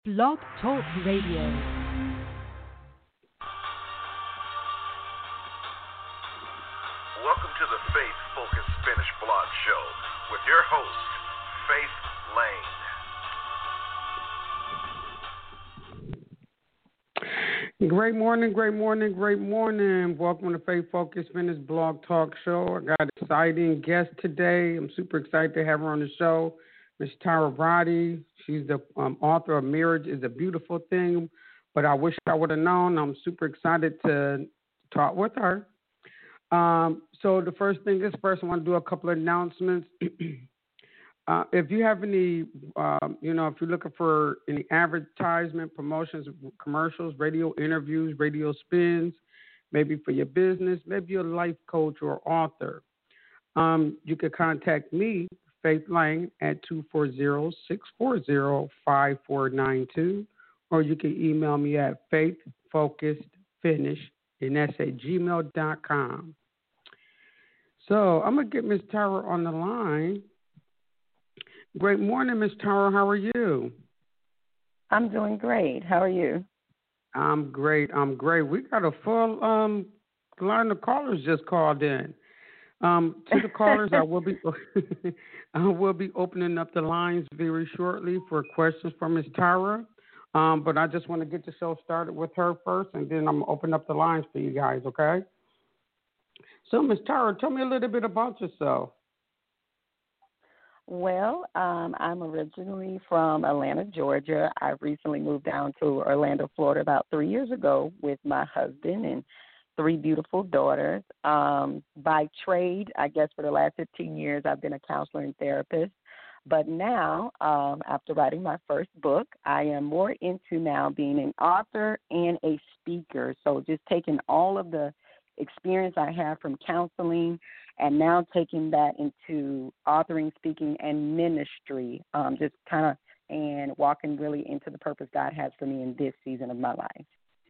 Blog Talk Radio. Welcome to the Faith Focused Spanish Blog Show with your host, Faith Lane. Great morning, great morning, great morning. Welcome to Faith Focused Spanish Blog Talk Show. I got an exciting guest today. I'm super excited to have her on the show, Ms. Tara Brady. She's the author of Marriage is a Beautiful Thing, but I wish I would have known. I'm super excited to talk with her. So the first thing is, first I want to do a couple of announcements. If you have any, if you're looking for any advertisement, promotions, commercials, radio interviews, radio spins, maybe for your business, maybe you're a life coach or author, you can contact me, Faith Lane, at 240-640-5492, or you can email me at faithfocusedfinish, and that's at gmail.com. So I'm going to get Ms. Tara on the line. Great morning, Ms. Tara. How are you? I'm doing great. How are you? I'm great. We got a full line of callers just called in. To the callers, I will be opening up the lines very shortly for questions from Ms. Tara. But I just want to get the show started with her first, and then I'm going to open up the lines for you guys, okay? So, Ms. Tara, tell me a little bit about yourself. Well, I'm originally from Atlanta, Georgia. I recently moved down to Orlando, Florida about 3 years ago with my husband and 3 beautiful daughters. By trade, I guess for the last 15 years, I've been a counselor and therapist. But now, after writing my first book, I am more into now being an author and a speaker. So just taking all of the experience I have from counseling and now taking that into authoring, speaking, and ministry, just kind of and walking really into the purpose God has for me in this season of my life.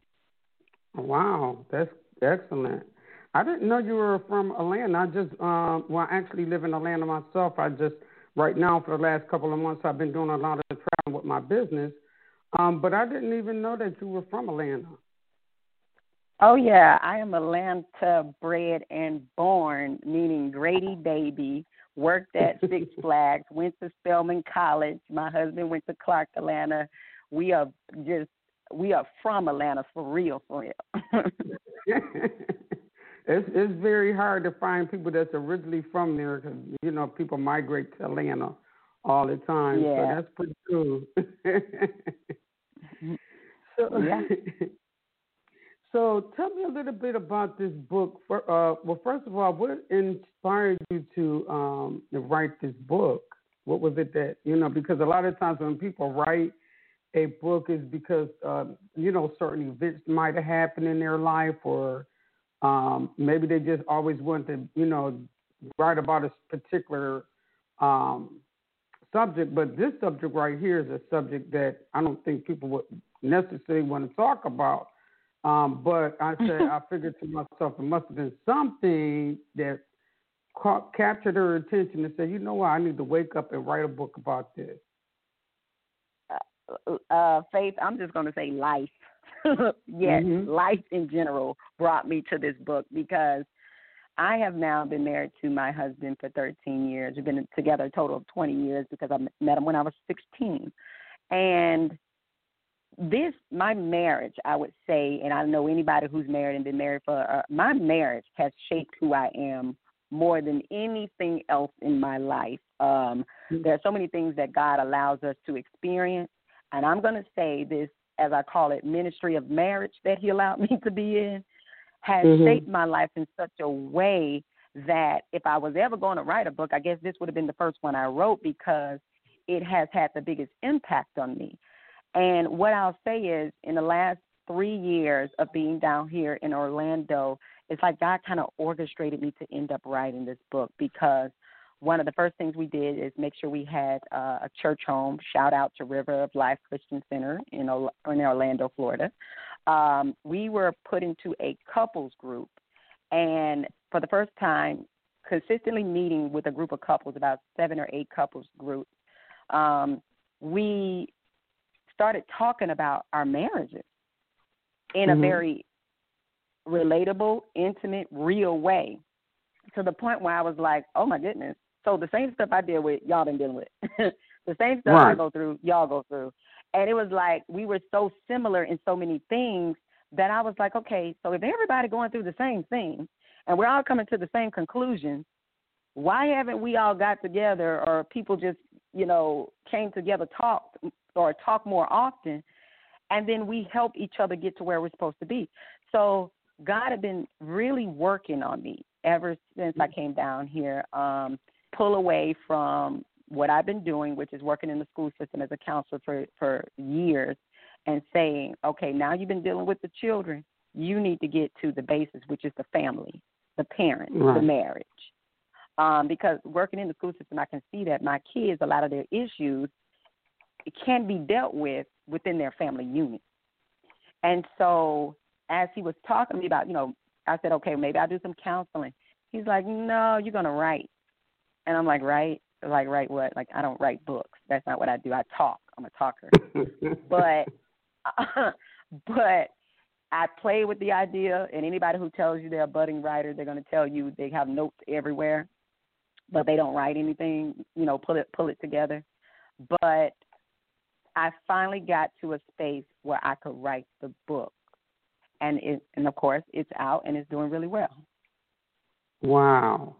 Wow, that's excellent. I didn't know you were from Atlanta. I actually live in Atlanta myself. Right now, for the last couple of months, I've been doing a lot of traveling with my business. But I didn't even know that you were from Atlanta. Oh, yeah. I am Atlanta bred and born, meaning Grady baby, worked at Six Flags, went to Spelman College. My husband went to Clark, Atlanta. We are from Atlanta for real. It's very hard to find people that's originally from there because, people migrate to Atlanta all the time. Yeah. So that's pretty cool. Yeah. So tell me a little bit about this book. First of all, what inspired you to write this book? What was it that, because a lot of times when people write a book is because, certain events might have happened in their life, or maybe they just always want to, write about a particular subject. But this subject right here is a subject that I don't think people would necessarily want to talk about. But I figured to myself, it must have been something that captured her attention and said, you know what, I need to wake up and write a book about this. Faith, I'm just going to say life. Yes, Life in general brought me to this book because I have now been married to my husband for 13 years. We've been together a total of 20 years because I met him when I was 16. And my marriage, I would say, and I know anybody who's married and been married for, my marriage has shaped who I am more than anything else in my life. There are so many things that God allows us to experience, and I'm going to say this, as I call it, ministry of marriage that he allowed me to be in, has shaped my life in such a way that if I was ever going to write a book, I guess this would have been the first one I wrote because it has had the biggest impact on me. And what I'll say is, in the last 3 years of being down here in Orlando, it's like God kind of orchestrated me to end up writing this book because one of the first things we did is make sure we had a church home. Shout out to River of Life Christian Center in Orlando, Florida. We were put into a couples group, and for the first time, consistently meeting with a group of couples, about 7 or 8 couples group, we started talking about our marriages in a very relatable, intimate, real way, to the point where I was like, oh, my goodness. So the same stuff I deal with, y'all been dealing with. The same stuff I go through, y'all go through. And it was like we were so similar in so many things that I was like, okay, so if everybody going through the same thing and we're all coming to the same conclusion, why haven't we all got together, or people just, came together, talk more often, and then we help each other get to where we're supposed to be? So God had been really working on me ever since I came down here, pull away from what I've been doing, which is working in the school system as a counselor for years, and saying, okay, now you've been dealing with the children, you need to get to the basis, which is the family, the parents, the marriage. Because working in the school system, I can see that my kids, a lot of their issues, it can be dealt with within their family unit. And so as he was talking to me about, I said, okay, maybe I'll do some counseling. He's like, no, you're going to write. And I'm like, write? Like, write what? Like, I don't write books. That's not what I do. I talk. I'm a talker. but I play with the idea, and anybody who tells you they're a budding writer, they're going to tell you they have notes everywhere, but they don't write anything, pull it together. But I finally got to a space where I could write the book. And of course, it's out, and it's doing really well. Wow.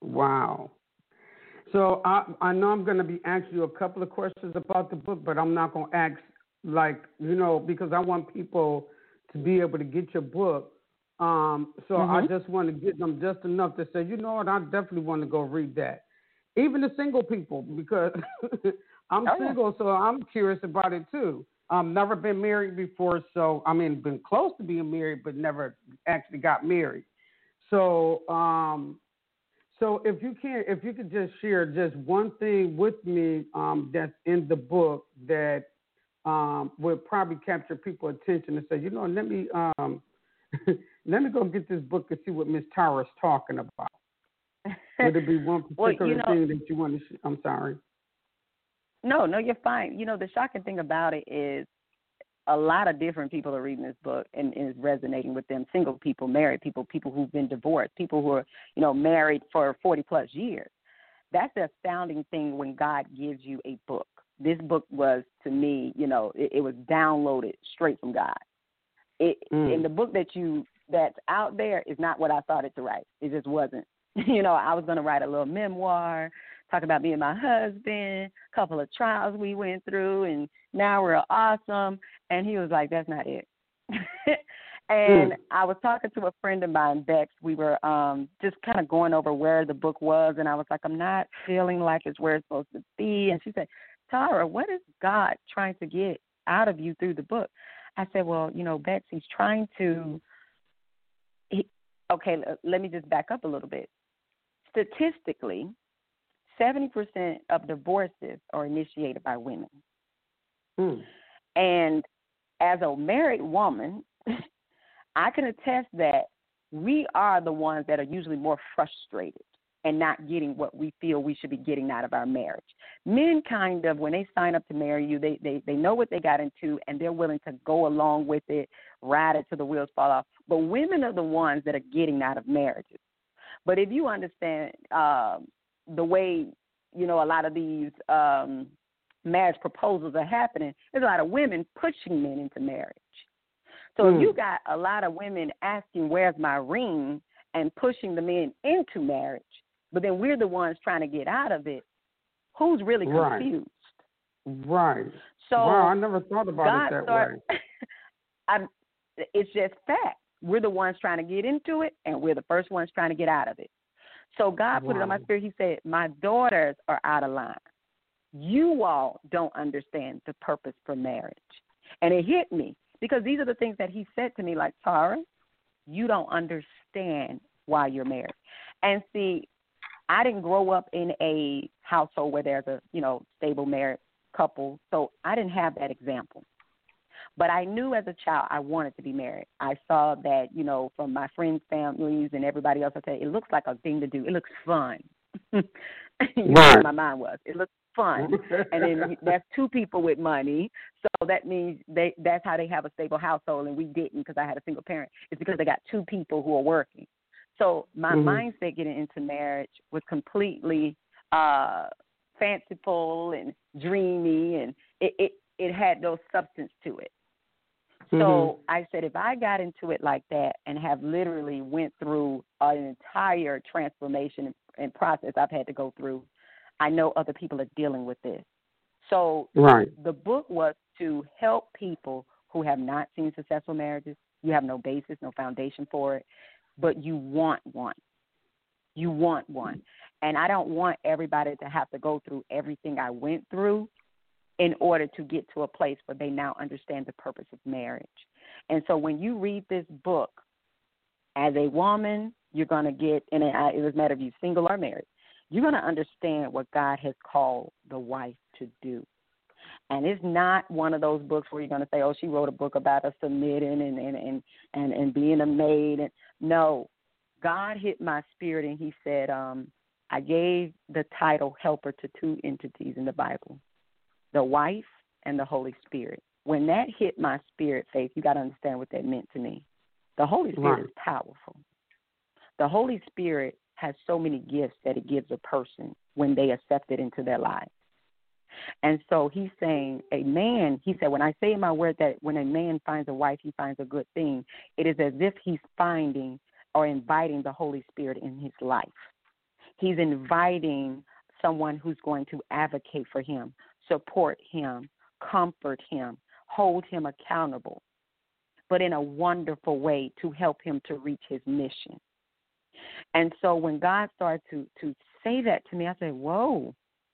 So I know I'm going to be asking you a couple of questions about the book, but I'm not going to ask, because I want people to be able to get your book. So I just want to get them just enough to say, you know what, I definitely want to go read that. Even the single people, because I'm single, so I'm curious about it too. I've never been married before, so been close to being married, but never actually got married. So, so if you could just share just one thing with me that's in the book that would probably capture people's attention and say, let me let me go get this book and see what Miss Tara's talking about. Would it be one particular thing that you want to share? I'm sorry. No, you're fine. The shocking thing about it is a lot of different people are reading this book and is resonating with them. Single people, married people, people who've been divorced, people who are, married for 40 plus years. That's the astounding thing when God gives you a book. This book was, to me, it was downloaded straight from God. And the book that's out there is not what I started to write. It just wasn't. I was going to write a little memoir, talk about me and my husband, a couple of trials we went through, and now we're awesome. And he was like, that's not it. And I was talking to a friend of mine, Bex. We were just kind of going over where the book was, and I was like, I'm not feeling like it's where it's supposed to be. And she said, Tara, what is God trying to get out of you through the book? I said, well, Bex, he's trying to okay, let me just back up a little bit. Statistically, 70% of divorces are initiated by women. And as a married woman, I can attest that we are the ones that are usually more frustrated and not getting what we feel we should be getting out of our marriage. Men kind of, when they sign up to marry you, they know what they got into, and they're willing to go along with it, ride it till the wheels fall off. But women are the ones that are getting out of marriages. But if you understand the way, a lot of these marriage proposals are happening, there's a lot of women pushing men into marriage. So if you got a lot of women asking, where's my ring, and pushing the men into marriage, but then we're the ones trying to get out of it, who's really confused? Right. So wow, I never thought about it that way. It's just fact. We're the ones trying to get into it, and we're the first ones trying to get out of it. So God put it on my spirit. He said, my daughters are out of line. You all don't understand the purpose for marriage. And it hit me because these are the things that he said to me, like, Tara, you don't understand why you're married. And see, I didn't grow up in a household where there's a, stable married couple, so I didn't have that example. But I knew as a child I wanted to be married. I saw that, from my friends' families and everybody else, I said, it looks like a thing to do. It looks fun. Where my mind was. It looks fun. And then that's two people with money. So that means that's how they have a stable household, and we didn't because I had a single parent. It's because they got two people who are working. So my mindset getting into marriage was completely fanciful and dreamy, and it had no substance to it. So I said, if I got into it like that and have literally went through an entire transformation and process I've had to go through, I know other people are dealing with this. So the book was to help people who have not seen successful marriages. You have no basis, no foundation for it, but you want one. You want one. And I don't want everybody to have to go through everything I went through in order to get to a place where they now understand the purpose of marriage. And so when you read this book, as a woman, you're going to get, and it doesn't matter if you're single or married, you're going to understand what God has called the wife to do. And it's not one of those books where you're going to say, oh, she wrote a book about us submitting and being a maid. And no, God hit my spirit and he said, I gave the title helper to two entities in the Bible, the wife and the Holy Spirit. When that hit my spirit, Faith, you got to understand what that meant to me. The Holy Spirit is powerful. The Holy Spirit has so many gifts that it gives a person when they accept it into their lives. And so he's saying a man, he said, when I say in my word that when a man finds a wife, he finds a good thing, it is as if he's finding or inviting the Holy Spirit in his life. He's inviting someone who's going to advocate for him, support him, comfort him, hold him accountable, but in a wonderful way to help him to reach his mission. And so when God started to say that to me, I said, whoa.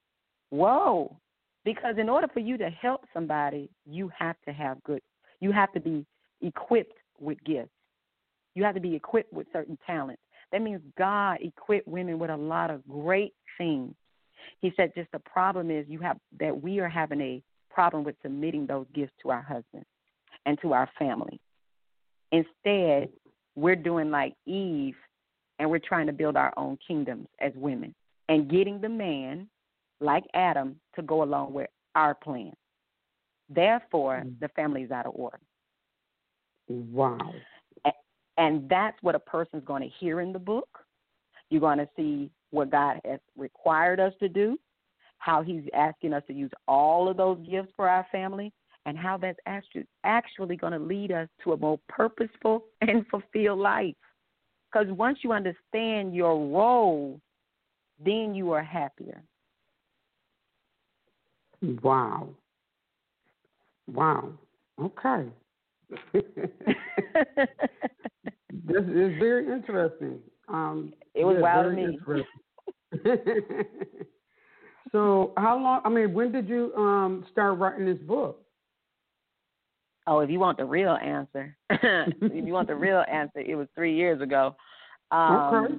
Because in order for you to help somebody, you have to be equipped with gifts. You have to be equipped with certain talents. That means God equipped women with a lot of great things. He said just the problem is we are having a problem with submitting those gifts to our husbands and to our family. Instead, we're doing like Eve, and we're trying to build our own kingdoms as women and getting the man, like Adam, to go along with our plan. Therefore, the family is out of order. Wow. And that's what a person's going to hear in the book. You're going to see what God has required us to do, how he's asking us to use all of those gifts for our family, and how that's actually going to lead us to a more purposeful and fulfilled life. Because once you understand your role, then you are happier. Wow. Okay. This is very interesting. It was wild to me. So when did you start writing this book? Oh, if you want the real answer, it was 3 years ago. Okay.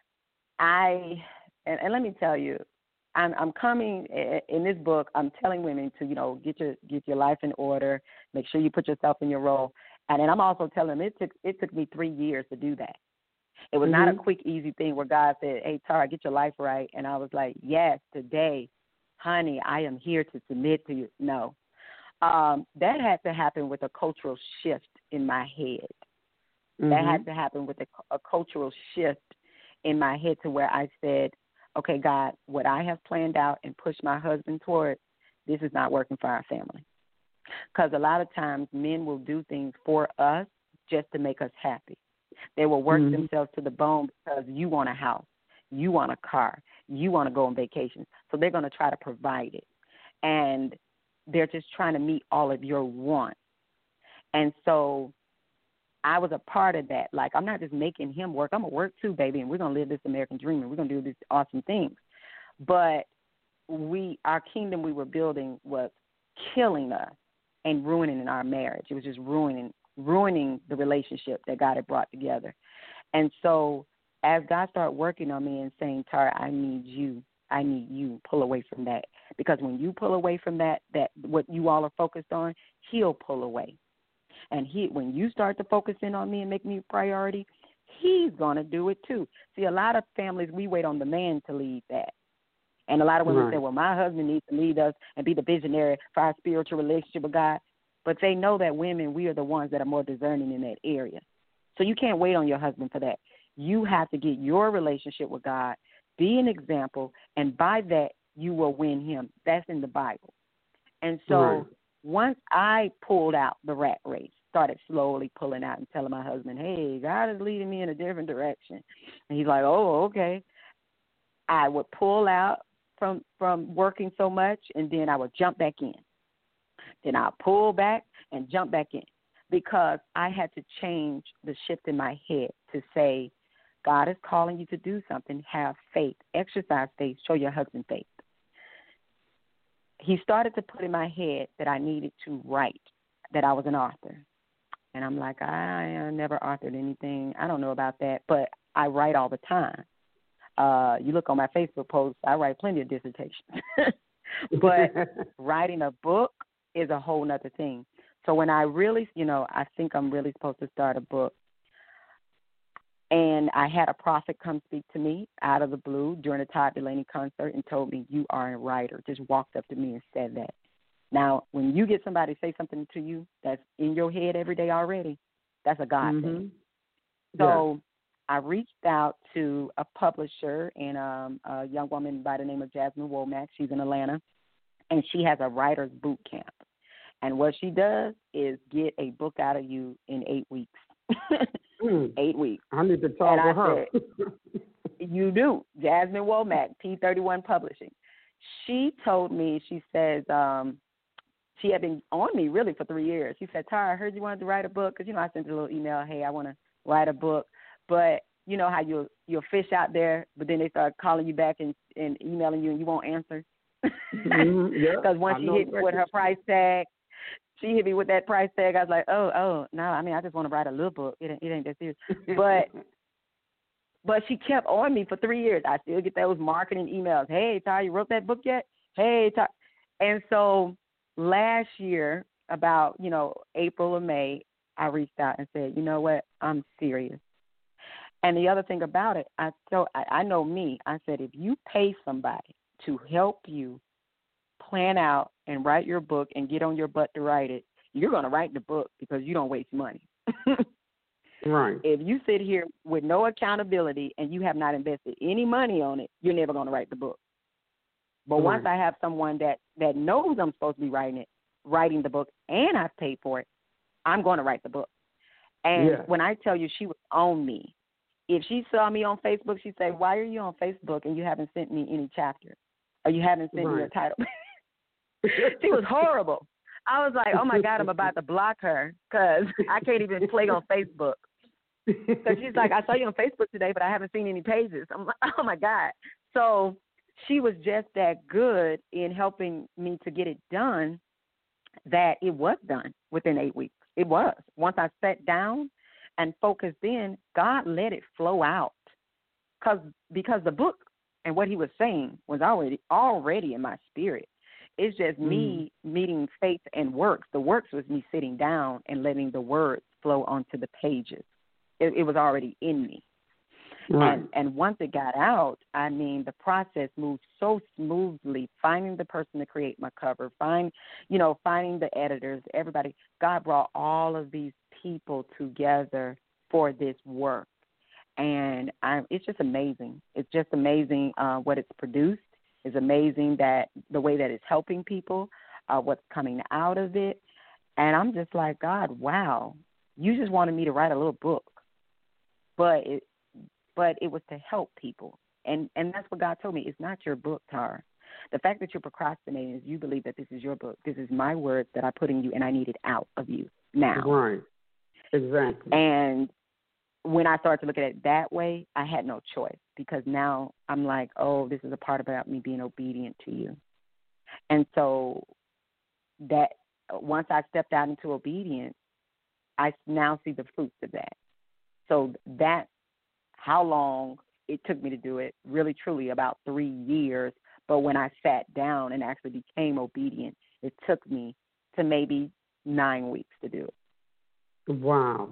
And let me tell you, I'm coming in this book. I'm telling women to get your life in order, make sure you put yourself in your role, and then I'm also telling them it took me 3 years to do that. It was not a quick, easy thing where God said, "Hey, Tara, get your life right," and I was like, "Yes, today, honey, I am here to submit to you." No, that had to happen with a cultural shift in my head. That had to happen with a cultural shift in my head to where I said, okay, God, what I have planned out and pushed my husband toward, this is not working for our family. Because a lot of times men will do things for us just to make us happy. They will work themselves to the bone because you want a house, you want a car, you want to go on vacation. So they're going to try to provide it. And they're just trying to meet all of your wants. And so I was a part of that. Like, I'm not just making him work. I'm going to work too, baby, and we're going to live this American dream, and we're going to do these awesome things. But our kingdom we were building was killing us and ruining our marriage. It was just ruining the relationship that God had brought together. And so as God started working on me and saying, Tara, I need you, pull away from that. Because when you pull away from that what you all are focused on, he'll pull away. And when you start to focus in on me and make me a priority, he's going to do it too. See, a lot of families, we wait on the man to lead that. And a lot of women Right. say, well, my husband needs to lead us and be the visionary for our spiritual relationship with God. But they know that women, we are the ones that are more discerning in that area. So you can't wait on your husband for that. You have to get your relationship with God, be an example, and by that you will win him. That's in the Bible. And so Right. once I pulled out the rat race, started slowly pulling out and telling my husband, hey, God is leading me in a different direction. And he's like, oh, okay. I would pull out from working so much, and then I would jump back in. Then I'll pull back and jump back in because I had to change the shift in my head to say, God is calling you to do something. Have faith. Exercise faith. Show your husband faith. He started to put in my head that I needed to write, that I was an author. And I'm like, I never authored anything. I don't know about that, but I write all the time. You look on my Facebook posts, I write plenty of dissertations. But writing a book is a whole nother thing. So when I really, I think I'm really supposed to start a book. And I had a prophet come speak to me out of the blue during a Todd Delaney concert and told me, you are a writer. Just walked up to me and said that. Now, when you get somebody to say something to you that's in your head every day already, that's a God thing. So I reached out to a publisher and a young woman by the name of Jasmine Womack. She's in Atlanta, and she has a writer's boot camp. And what she does is get a book out of you in 8 weeks. 8 weeks. I need to talk and with her. Said, you do. Jasmine Womack, P31 Publishing. She told me, she says, she had been on me really for 3 years. She said, Tara, I heard you wanted to write a book. Because, I sent a little email, hey, I want to write a book. But you know how you'll fish out there, but then they start calling you back and emailing you and you won't answer? Because once she hit me with her price tag, she hit me with that price tag. I was like, oh, no, I just want to write a little book. It ain't that serious. But she kept on me for 3 years. I still get those marketing emails. Hey, Ty, you wrote that book yet? Hey, Ty. And so last year, about, April or May, I reached out and said, you know what, I'm serious. And the other thing about it, I know me. I said, if you pay somebody to help you plan out and write your book and get on your butt to write it, you're going to write the book because you don't waste money. Right. If you sit here with no accountability and you have not invested any money on it, you're never going to write the book. But once I have someone that knows I'm supposed to be writing the book, and I've paid for it, I'm going to write the book. And when I tell you she was on me, if she saw me on Facebook, she'd say, why are you on Facebook and you haven't sent me any chapter? Or you haven't sent me a title? She was horrible. I was like, oh, my God, I'm about to block her because I can't even play on Facebook. So she's like, I saw you on Facebook today, but I haven't seen any pages. I'm like, oh, my God. So she was just that good in helping me to get it done that it was done within 8 weeks. It was. Once I sat down and focused in, God let it flow out. Because the book and what he was saying was already in my spirit. It's just me meeting faith and works. The works was me sitting down and letting the words flow onto the pages. It was already in me. Right. And once it got out, the process moved so smoothly, finding the person to create my cover, finding the editors, everybody. God brought all of these people together for this work. And it's just amazing. It's just amazing what it's produced. It's amazing that the way that it's helping people, what's coming out of it. And I'm just like, God, wow, you just wanted me to write a little book. But it was to help people. And that's what God told me. It's not your book, Tara. The fact that you're procrastinating is you believe that this is your book. This is my words that I put in you, and I need it out of you now. Right. Exactly. And when I started to look at it that way, I had no choice because now I'm like, oh, this is a part about me being obedient to you. And so that once I stepped out into obedience, I now see the fruits of that. So that's how long it took me to do it, really, truly about 3 years. But when I sat down and actually became obedient, it took me to maybe 9 weeks to do it. Wow.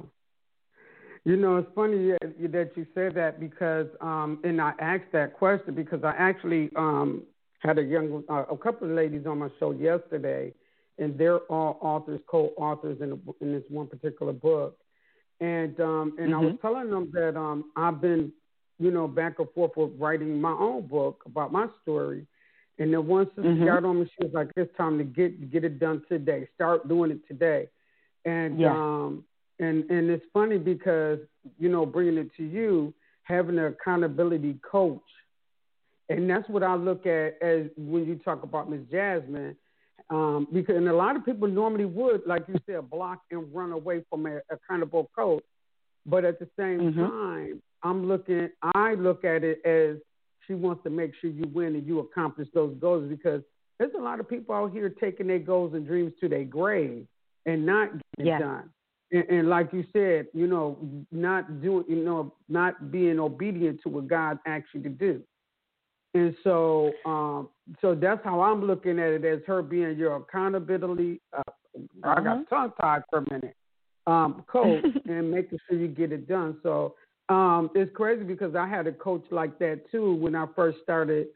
It's funny that you said that because, and I asked that question because I actually Had a couple of ladies on my show yesterday, and they're all authors, co-authors in this one particular book. And I was telling them that I've been, back and forth with writing my own book about my story. And then one sister got on me, she was like, "It's time to get it done today. Start doing it today." And and it's funny because bringing it to you, having an accountability coach, and that's what I look at as when you talk about Miss Jasmine. Because and a lot of people normally would, like you said, block and run away from an accountable coach. But at the same time, I look at it as she wants to make sure you win and you accomplish those goals, because there's a lot of people out here taking their goals and dreams to their grave and not getting it done. And like you said, not doing, not being obedient to what God asked you to do. And so, so that's how I'm looking at it, as her being your accountability. I got tongue tied for a minute. Coach and making sure you get it done. So it's crazy because I had a coach like that too when I first started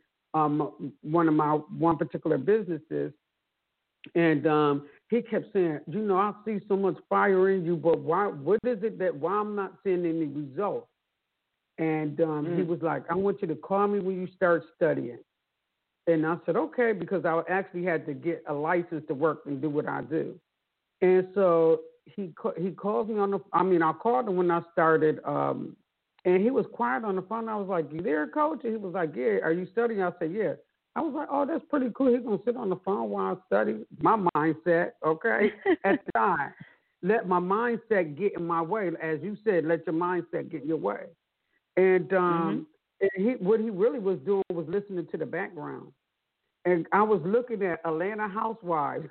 one particular businesses, and he kept saying, I see so much fire in you, but why? What is it that why I'm not seeing any results? And he was like, "I want you to call me when you start studying." And I said, "Okay," because I actually had to get a license to work and do what I do. And so he called me on the. I called him when I started, and he was quiet on the phone. I was like, "You there, coach?" And he was like, "Yeah." "Are you studying?" I said, "Yeah." I was like, "Oh, that's pretty cool. He's gonna sit on the phone while I study." My mindset, okay, at the time, let my mindset get in my way. As you said, let your mindset get in your way. And what he really was doing was listening to the background. And I was looking at Atlanta Housewives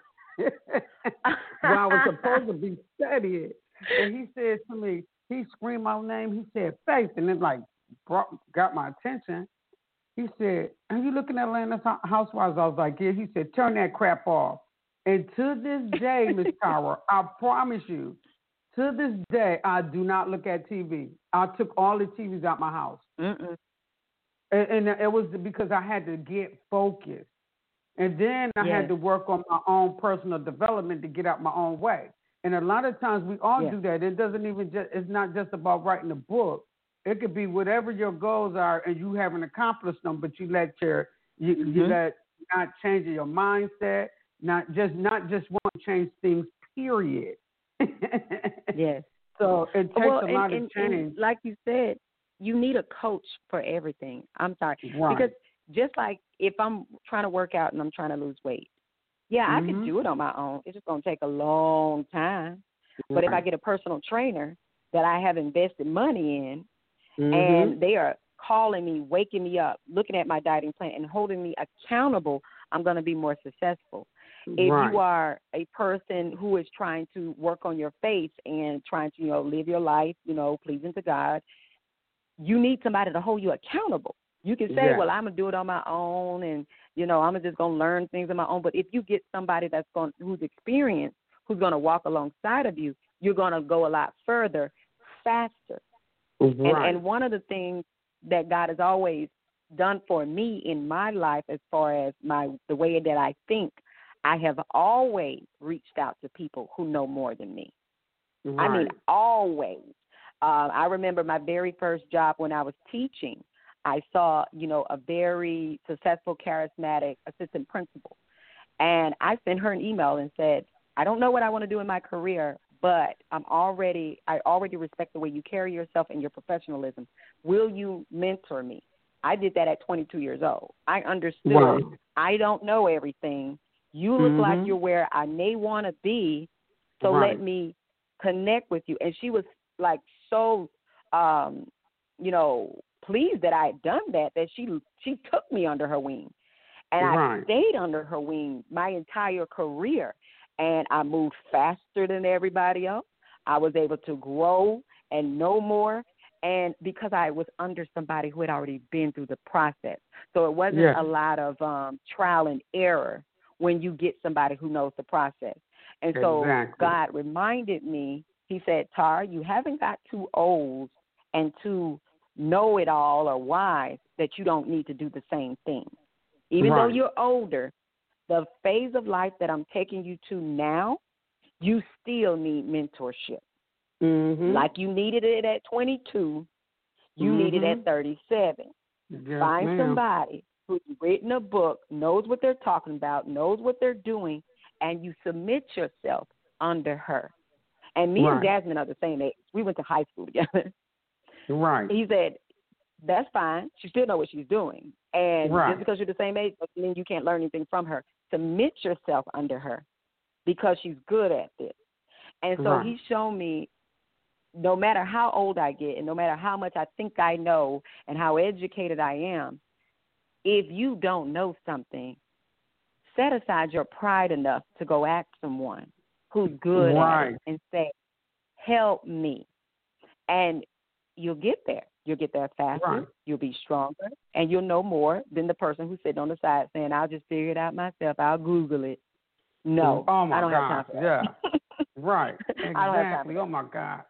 while I was supposed to be studying. And he said to me, he screamed my name. He said, "Faith," and it got my attention. He said, "Are you looking at Atlanta Housewives?" I was like, "Yeah." He said, "Turn that crap off." And to this day, Miss Tower, I promise you, to this day, I do not look at TV. I took all the TVs out my house. And it was because I had to get focused. And then I had to work on my own personal development to get out my own way. And a lot of times we all do that. It doesn't even it's not just about writing a book. It could be whatever your goals are and you haven't accomplished them, but you let you let not change your mindset, not just want to change things, period. Yes. So it takes a lot of change. And like you said, you need a coach for everything. I'm sorry. Right. Because just like if I'm trying to work out and I'm trying to lose weight, I could do it on my own. It's just going to take a long time. Right. But if I get a personal trainer that I have invested money in, and they are calling me, waking me up, looking at my dieting plan and holding me accountable, I'm going to be more successful. If you are a person who is trying to work on your faith and trying to, live your life, pleasing to God, you need somebody to hold you accountable. You can say, well, I'm going to do it on my own and, I'm just going to learn things on my own. But if you get somebody who's experienced, who's going to walk alongside of you, you're going to go a lot further, faster. Right. And one of the things that God has always done for me in my life as far as the way that I think, I have always reached out to people who know more than me. Right. I mean, always. I remember my very first job when I was teaching. I saw, a very successful, charismatic assistant principal. And I sent her an email and said, "I don't know what I want to do in my career, but I already respect the way you carry yourself and your professionalism. Will you mentor me?" I did that at 22 years old. I understood I don't know everything. You look like you're where I may want to be, so let me connect with you. And she was so, pleased that I had done that she took me under her wing. And I stayed under her wing my entire career. And I moved faster than everybody else. I was able to grow and know more. And because I was under somebody who had already been through the process. So it wasn't a lot of trial and error when you get somebody who knows the process. And so God reminded me, he said, "Tara, you haven't got too old and too know-it-all or wise that you don't need to do the same thing. Even though Right. you're older, the phase of life that I'm taking you to now, you still need mentorship. Mm-hmm. Like you needed it at 22, you need it at 37. Yes, Find ma'am. somebody who's written a book, knows what they're talking about, knows what they're doing, and you submit yourself under her. And me and Right. Jasmine are the same age. We went to high school together. Right. He said, that's fine. She still knows what she's doing. And Right. just because you're the same age doesn't mean you can't learn anything from her. Submit yourself under her because she's good at this. And so Right. he's shown me no matter how old I get and no matter how much I think I know and how educated I am, if you don't know something, set aside your pride enough to go ask someone who's good Right. at it and say, help me. And you'll get there. You'll get there faster. Right. You'll be stronger. And you'll know more than the person who's sitting on the side saying, I'll just figure it out myself. I'll Google it. No, Oh my I don't God. have time for that. Yeah. Right. I don't have time for Exactly. that. Oh my God.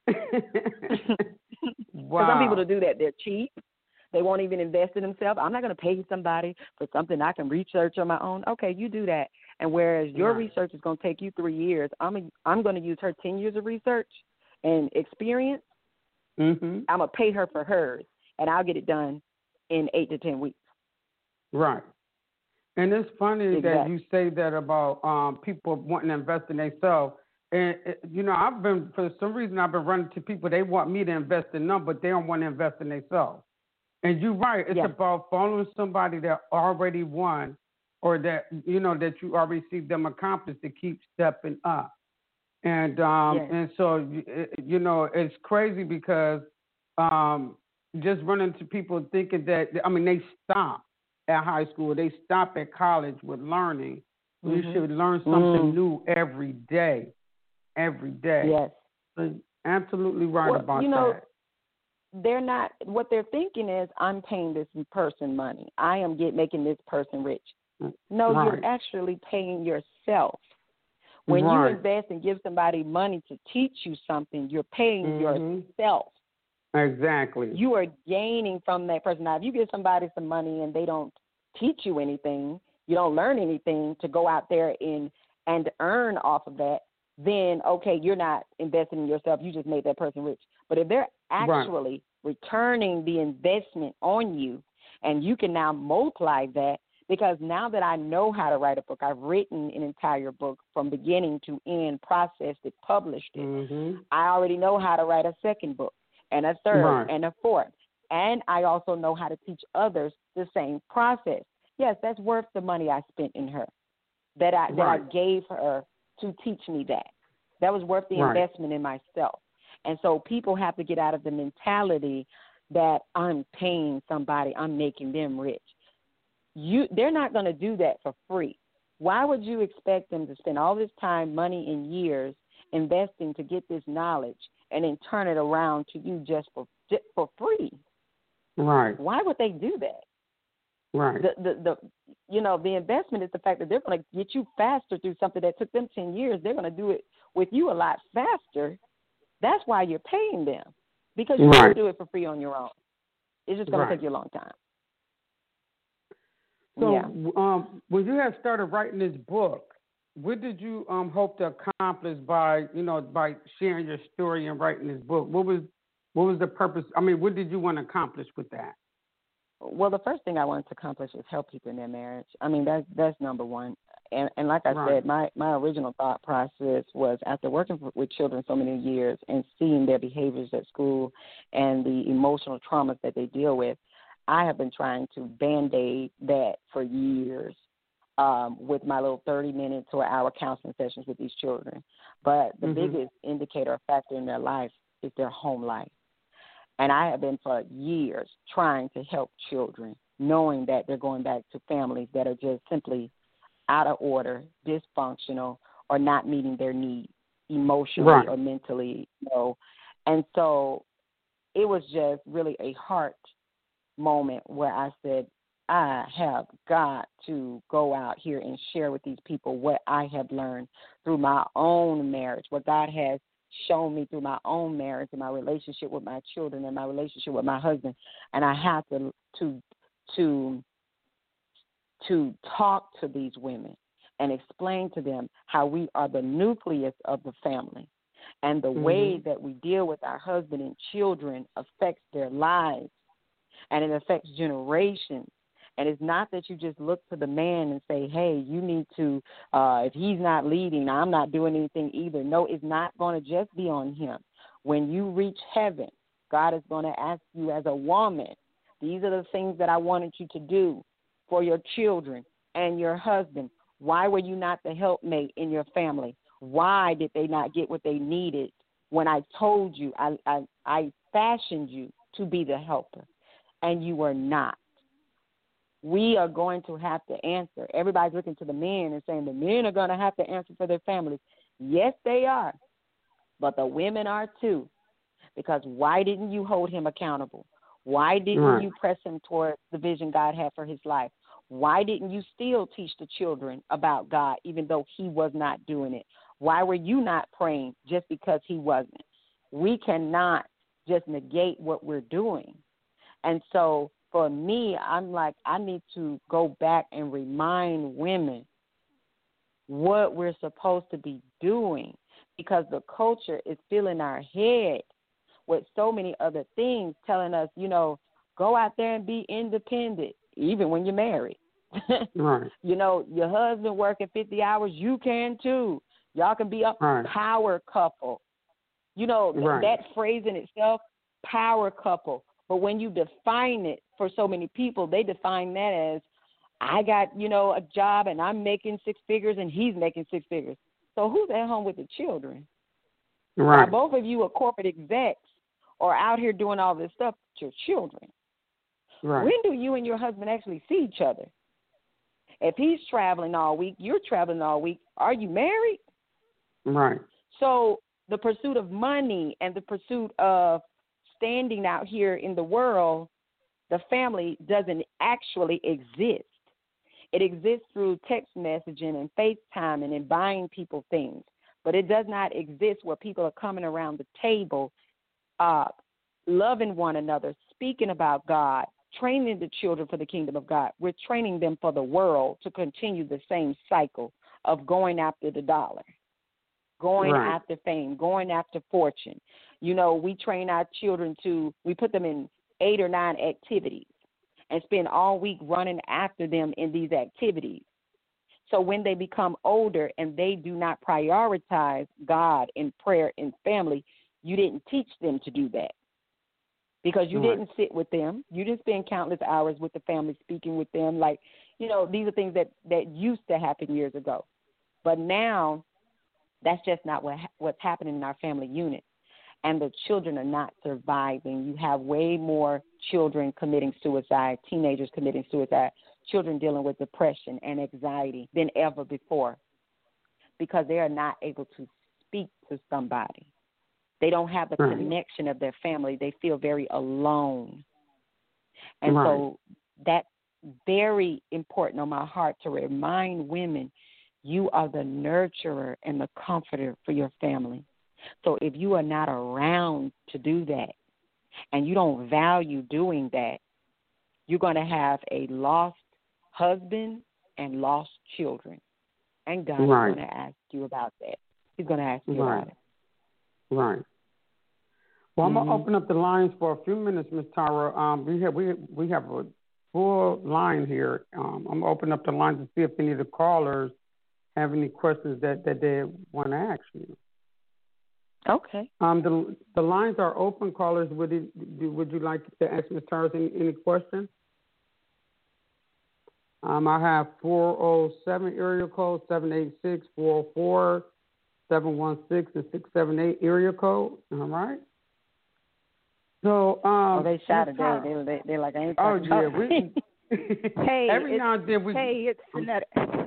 For some people to do that, they're cheap. They won't even invest in themselves. I'm not going to pay somebody for something I can research on my own. Okay, you do that. And whereas your Right. research is going to take you 3 years, I'm going to use her 10 years of research and experience. Mm-hmm. I'm going to pay her for hers, and I'll get it done in 8 to 10 weeks. Right. And it's funny that Exactly. you say that about people wanting to invest in themselves. And, I've been, for some reason, I've been running to people, they want me to invest in them, but they don't want to invest in themselves. And you're right. It's Yeah. about following somebody that already won or that, that you already see them accomplish to keep stepping up. And Yes. and so, it's crazy because just running to people thinking that, they stop at high school. They stop at college with learning. You should learn something new every day. Every day. Yes. So absolutely right about that. They're not, what they're thinking is, I'm paying this person money. I am making this person rich. No, Right. you're actually paying yourself. When you invest and give somebody money to teach you something, you're paying yourself. Exactly. You are gaining from that person. Now, if you give somebody some money and they don't teach you anything, you don't learn anything to go out there and earn off of that, then, okay, you're not investing in yourself. You just made that person rich. But if they're actually returning the investment on you, and you can now multiply that, because now that I know how to write a book, I've written an entire book from beginning to end, processed it, published it. I already know how to write a second book and a third and a fourth. And I also know how to teach others the same process. Yes, that's worth the money I spent in her, that I gave her to teach me that. That was worth the investment in myself. And so people have to get out of the mentality that I'm paying somebody, I'm making them rich. They're not going to do that for free. Why would you expect them to spend all this time, money, and years investing to get this knowledge and then turn it around to you just for free? Right. Why would they do that? Right. The investment is the fact that they're going to get you faster through something that took them 10 years. They're going to do it with you a lot faster. That's why you're paying them, because you can't do it for free on your own. It's just going to take you a long time. So when you had started writing this book, what did you hope to accomplish by sharing your story and writing this book? What was the purpose? What did you want to accomplish with that? Well, the first thing I wanted to accomplish was help people in their marriage. That's number one. And like I said, my original thought process was, after working with children so many years and seeing their behaviors at school and the emotional traumas that they deal with, I have been trying to Band-Aid that for years with my little 30-minute to an hour counseling sessions with these children. But the biggest indicator or factor in their life is their home life. And I have been for years trying to help children, knowing that they're going back to families that are just simply out of order, dysfunctional, or not meeting their needs emotionally or mentally. And so it was just really a heart moment where I said, I have got to go out here and share with these people what I have learned through my own marriage, what God has shown me through my own marriage and my relationship with my children and my relationship with my husband. And I have to to talk to these women and explain to them how we are the nucleus of the family. And the way that we deal with our husband and children affects their lives, and it affects generations. And it's not that you just look to the man and say, hey, you need to, if he's not leading, I'm not doing anything either. No, it's not going to just be on him. When you reach heaven, God is going to ask you as a woman, these are the things that I wanted you to do for your children and your husband. Why were you not the helpmate in your family? Why did they not get what they needed when I told you, I fashioned you to be the helper, and you were not? We are going to have to answer. Everybody's looking to the men and saying the men are going to have to answer for their families. Yes, they are, but the women are too. Because why didn't you hold him accountable? Why didn't you press him toward the vision God had for his life? Why didn't you still teach the children about God even though he was not doing it? Why were you not praying just because he wasn't? We cannot just negate what we're doing. And so for me, I'm like, I need to go back and remind women what we're supposed to be doing, because the culture is filling our head with so many other things telling us, you know, go out there and be independent, even when you're married. Right. You know, your husband working 50 hours, you can too. Y'all can be a power couple. You know, that phrase in itself, power couple. But when you define it for so many people, they define that as, I got, you know, a job and I'm making six figures and he's making six figures. So who's at home with the children? Right. While both of you are corporate execs or out here doing all this stuff with your children. Right. When do you and your husband actually see each other? If he's traveling all week, you're traveling all week, are you married? Right. So the pursuit of money and the pursuit of standing out here in the world, the family doesn't actually exist. It exists through text messaging and FaceTime and buying people things. But it does not exist where people are coming around the table, loving one another, speaking about God, training the children for the kingdom of God. We're training them for the world to continue the same cycle of going after the dollar, going after fame, going after fortune. You know, we train our children we put them in 8 or 9 activities and spend all week running after them in these activities. So when they become older and they do not prioritize God in prayer and family, you didn't teach them to do that because you didn't sit with them. You didn't spend countless hours with the family speaking with them. Like, you know, these are things that used to happen years ago. But now that's just not what's happening in our family unit. And the children are not surviving. You have way more children committing suicide, teenagers committing suicide, children dealing with depression and anxiety than ever before because they are not able to speak to somebody. They don't have the connection of their family. They feel very alone. And so that's very important on my heart to remind women, you are the nurturer and the comforter for your family. So if you are not around to do that and you don't value doing that, you're going to have a lost husband and lost children. And God is going to ask you about that. He's going to ask you about it. Right. Well, I'm going to open up the lines for a few minutes, Ms. Tara. We have a full line here. I'm going to open up the lines to see if any of the callers have any questions that they want to ask you. Okay. The lines are open, callers. Would you like to ask Ms. Tara any questions? I have 407 area code, 786, 404, 716, and 678 area code. All right. So, they shouted today. They're like, I ain't talking about Hey, every now and then we. Hey, it's Sonetta.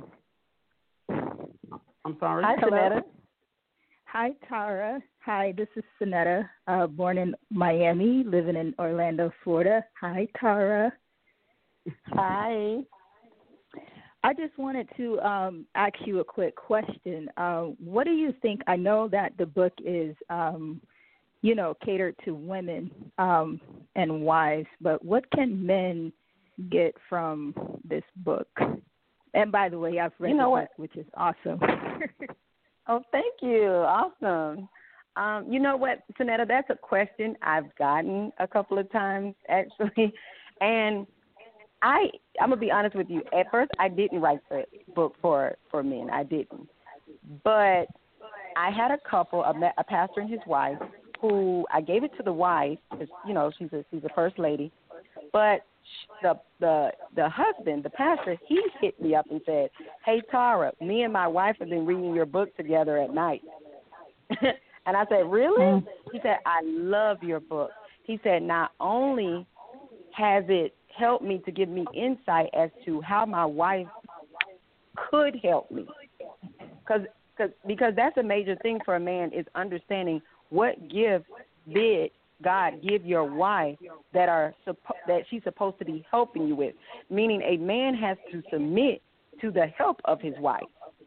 I'm sorry. Hi, Sonetta. Hi, Tara. Hi, this is Sonetta, born in Miami, living in Orlando, Florida. Hi, Tara. Hi. I just wanted to ask you a quick question. What do you think? I know that the book is, catered to women and wives, but what can men get from this book? And by the way, I've read the book, which is awesome. Oh, thank you. Awesome. You know what, Sonetta, that's a question I've gotten a couple of times, actually. And I'm going to be honest with you. At first, I didn't write the book for men. I didn't. But I had a couple, a pastor and his wife, who I gave it to the wife because, you know, she's a first lady. But the husband, the pastor, he hit me up and said, "Hey, Tara, me and my wife have been reading your book together at night." And I said, "Really?" He said, "I love your book." He said, "Not only has it helped me to give me insight as to how my wife could help me, because that's a major thing for a man, is understanding what gift did God give your wife that she's supposed to be helping you with. Meaning a man has to submit to the help of his wife.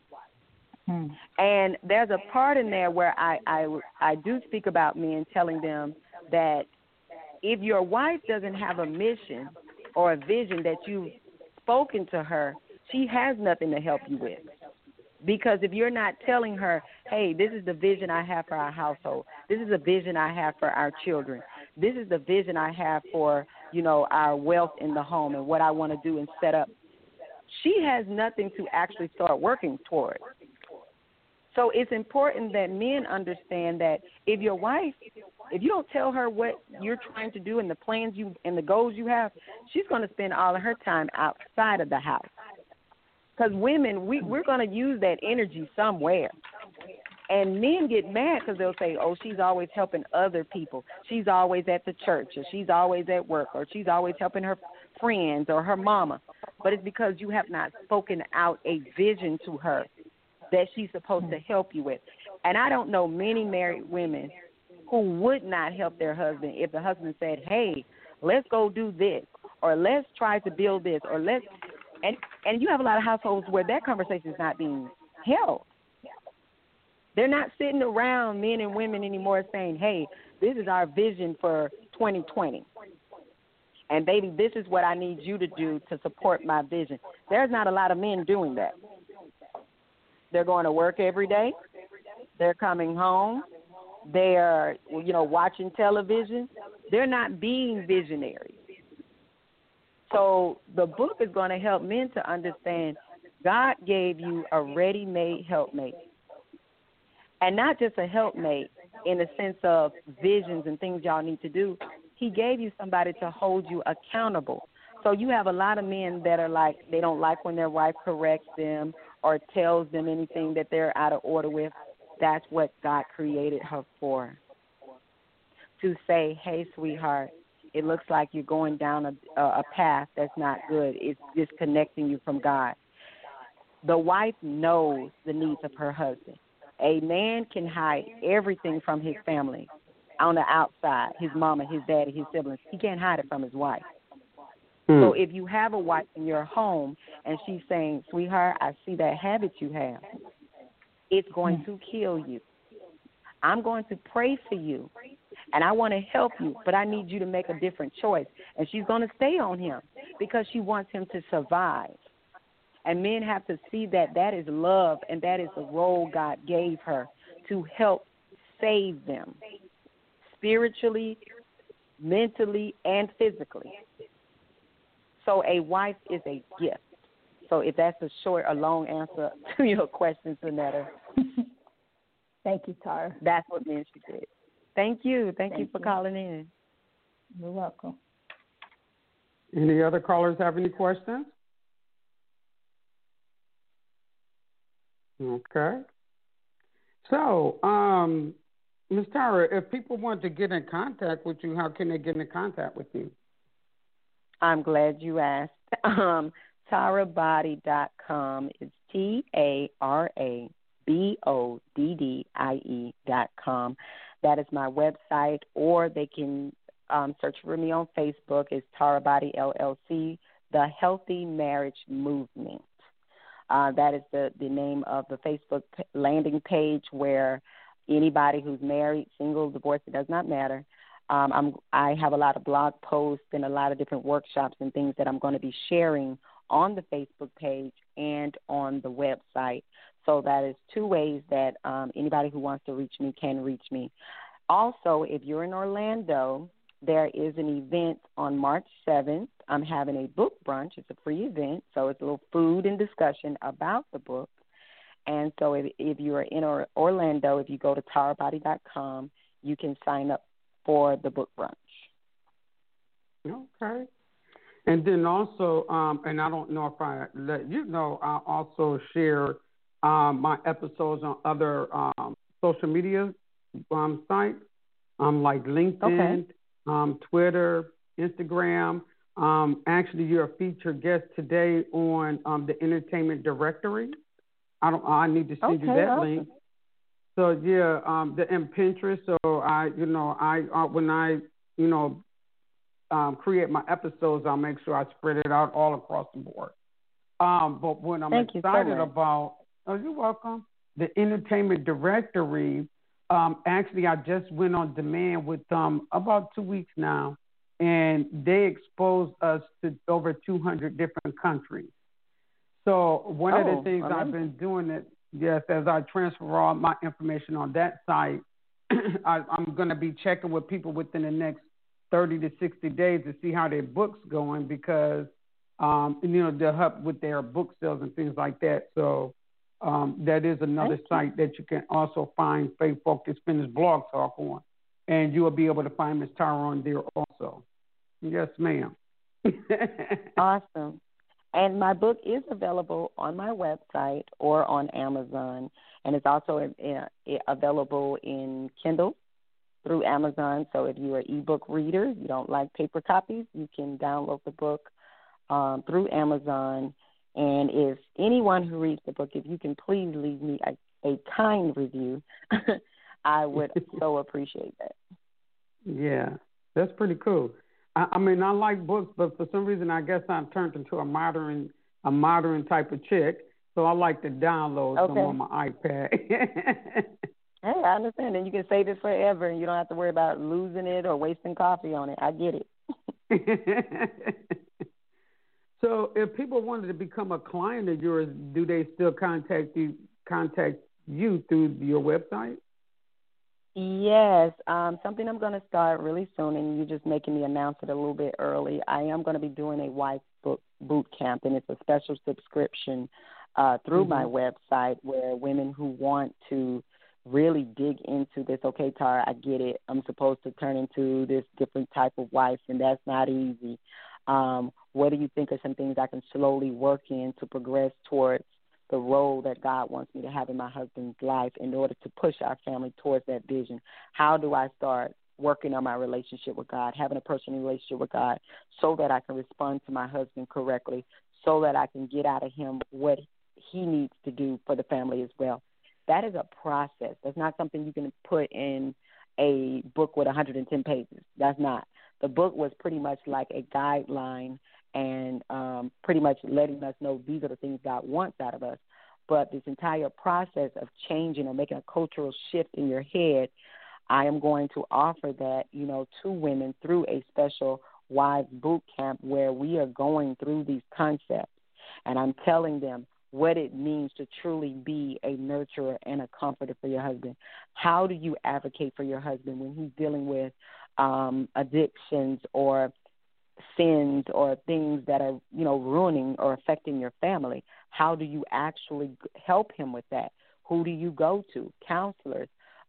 And there's a part in there where I do speak about men, telling them that if your wife doesn't have a mission or a vision that you've spoken to her, she has nothing to help you with. Because if you're not telling her, hey, this is the vision I have for our household, this is the vision I have for our children, this is the vision I have for, you know, our wealth in the home and what I want to do and set up, she has nothing to actually start working toward. So it's important that men understand that if your wife, if you don't tell her what you're trying to do and the plans you and the goals you have, she's going to spend all of her time outside of the house. Because women, we're going to use that energy somewhere. And men get mad because they'll say, oh, she's always helping other people. She's always at the church, or she's always at work, or she's always helping her friends or her mama. But it's because you have not spoken out a vision to her that she's supposed to help you with. And I don't know many married women who would not help their husband if the husband said, hey, let's go do this, or let's try to build this, or let's. And you have a lot of households where that conversation is not being held. They're not sitting around, men and women anymore, saying, hey, this is our vision for 2020. And, baby, this is what I need you to do to support my vision. There's not a lot of men doing that. They're going to work every day. They're coming home. They're, you know, watching television. They're not being visionaries. So the book is going to help men to understand God gave you a ready-made helpmate. And not just a helpmate in the sense of visions and things y'all need to do. He gave you somebody to hold you accountable. So you have a lot of men that are like, they don't like when their wife corrects them or tells them anything that they're out of order with. That's what God created her for. To say, hey, sweetheart, it looks like you're going down a path that's not good. It's disconnecting you from God. The wife knows the needs of her husband. A man can hide everything from his family on the outside, his mama, his daddy, his siblings. He can't hide it from his wife. So if you have a wife in your home and she's saying, sweetheart, I see that habit you have, it's going to kill you. I'm going to pray for you, and I want to help you, but I need you to make a different choice. And she's going to stay on him because she wants him to survive. And men have to see that that is love, and that is the role God gave her to help save them spiritually, mentally, and physically. So a wife is a gift. So if that's a long answer to your question, Sonetta. Thank you, Tara. That's what men should do. Thank you. Thank you for calling in. You're welcome. Any other callers have any questions? Okay. So, Ms. Tara, if people want to get in contact with you, how can they get in contact with you? I'm glad you asked. TaraBoddie.com is TaraBoddie.com. That is my website, or they can search for me on Facebook. It's Tara Boddie LLC, The Healthy Marriage Movement. That is the name of the Facebook landing page where anybody who's married, single, divorced, it does not matter. I have a lot of blog posts and a lot of different workshops and things that I'm going to be sharing on the Facebook page and on the website. So that is two ways that anybody who wants to reach me can reach me. Also, if you're in Orlando, there is an event on March 7th. I'm having a book brunch. It's a free event, so it's a little food and discussion about the book. And so if you are in Orlando, if you go to tarabody.com, you can sign up for the book brunch. Okay. And then also, and I don't know if I let you know, I also share my episodes on other social media sites, like LinkedIn, Twitter, Instagram. Actually, you're a featured guest today on the Entertainment Directory. I need to send you that link. So yeah, and Pinterest. So when I create my episodes, I'll make sure I spread it out all across the board. But what I'm excited about, you're welcome. The Entertainment Directory. Actually, I just went on demand with them about 2 weeks now, and they exposed us to over 200 different countries. So one of the things I've been doing as I transfer all my information on that site, I'm going to be checking with people within the next 30 to 60 days to see how their book's going because, they'll help with their book sales and things like that. So that is another site that you can also find Faith Focused Fitness Blog Talk on. And you will be able to find Ms. Tara on there also. Yes, ma'am. Awesome. And my book is available on my website or on Amazon. And it's also available in Kindle through Amazon. So if you're an ebook reader, you don't like paper copies, you can download the book through Amazon. And if anyone who reads the book, if you can please leave me a kind review, I would so appreciate that. Yeah, that's pretty cool. I mean, I like books, but for some reason, I guess I've turned into a modern type of chick. So I like to download them on my iPad. Hey, I understand. And you can save it forever, and you don't have to worry about losing it or wasting coffee on it. I get it. So if people wanted to become a client of yours, do they still contact you through your website? Yes, something I'm going to start really soon, and you're just making me announce it a little bit early. I am going to be doing a wife boot camp, and it's a special subscription through my website where women who want to really dig into this, okay, Tara, I get it. I'm supposed to turn into this different type of wife, and that's not easy. What do you think are some things I can slowly work in to progress towards the role that God wants me to have in my husband's life in order to push our family towards that vision? How do I start working on my relationship with God, having a personal relationship with God so that I can respond to my husband correctly, so that I can get out of him what he needs to do for the family as well? That is a process. That's not something you can put in a book with 110 pages. That's not. The book was pretty much like a guideline and pretty much letting us know these are the things God wants out of us. But this entire process of changing or making a cultural shift in your head, I am going to offer that, to women through a special wives boot camp where we are going through these concepts. And I'm telling them what it means to truly be a nurturer and a comforter for your husband. How do you advocate for your husband when he's dealing with addictions or sins or things that are, ruining or affecting your family? How do you actually help him with that? Who do you go to? Counselors,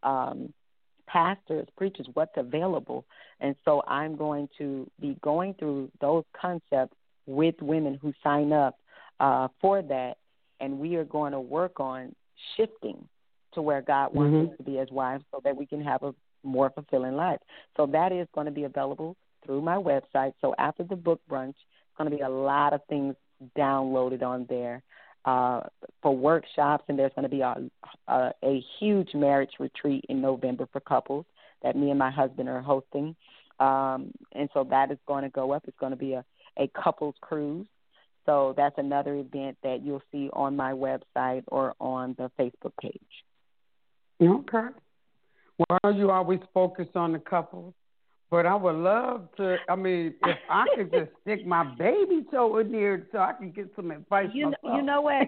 pastors, preachers, what's available? And so I'm going to be going through those concepts with women who sign up for that, and we are going to work on shifting to where God wants us to be as wives so that we can have a more fulfilling life. So that is going to be available through my website. So after the book brunch, it's going to be a lot of things downloaded on there for workshops, and there's going to be a huge marriage retreat in November for couples that me and my husband are hosting. And so that is going to go up. It's going to be a couples cruise. So that's another event that you'll see on my website or on the Facebook page. Okay. Well, you always focus on the couples, But I would love to. I mean, if I could just stick my baby toe in there so I can get some advice myself. You know what?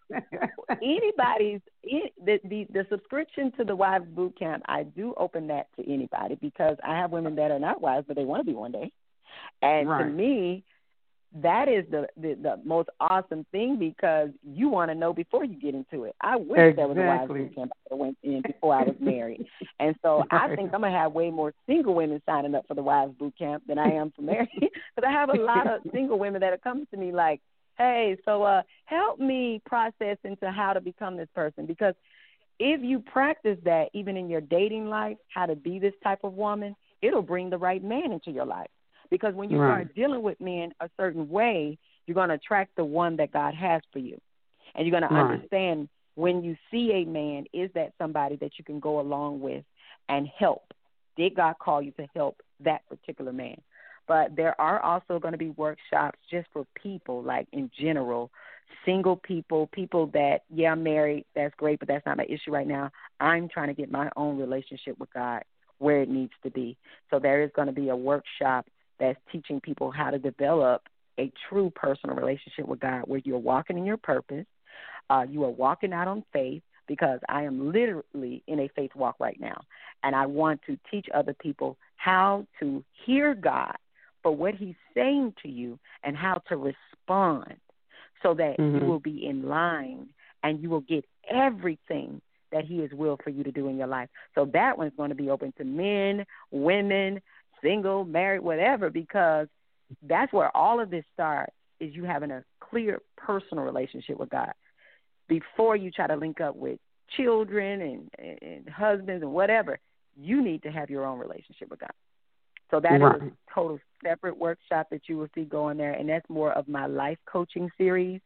The subscription to the Wives Boot Camp, I do open that to anybody because I have women that are not wives, but they want to be one day. And to me, that is the most awesome thing because you want to know before you get into it. I wish there was a Wives Boot Camp I went in before I was married. And so I think I'm going to have way more single women signing up for the Wives Boot Camp than I am for married because I have a lot of single women that are coming to me like, hey, so help me process into how to become this person. Because if you practice that even in your dating life, how to be this type of woman, it'll bring the right man into your life. Because when you start dealing with men a certain way, you're going to attract the one that God has for you. And you're going to understand when you see a man, is that somebody that you can go along with and help? Did God call you to help that particular man? But there are also going to be workshops just for people, like in general, single people, people that, I'm married, that's great, but that's not my issue right now. I'm trying to get my own relationship with God where it needs to be. So there is going to be a workshop that's teaching people how to develop a true personal relationship with God where you're walking in your purpose, you are walking out on faith, because I am literally in a faith walk right now, and I want to teach other people how to hear God for what he's saying to you and how to respond so that you will be in line and you will get everything that he has willed for you to do in your life. So that one's going to be open to men, women, single, married, whatever, because that's where all of this starts, is you having a clear personal relationship with God. Before you try to link up with children and husbands and whatever, you need to have your own relationship with God. So that is a total separate workshop that you will see going there, and that's more of my life coaching series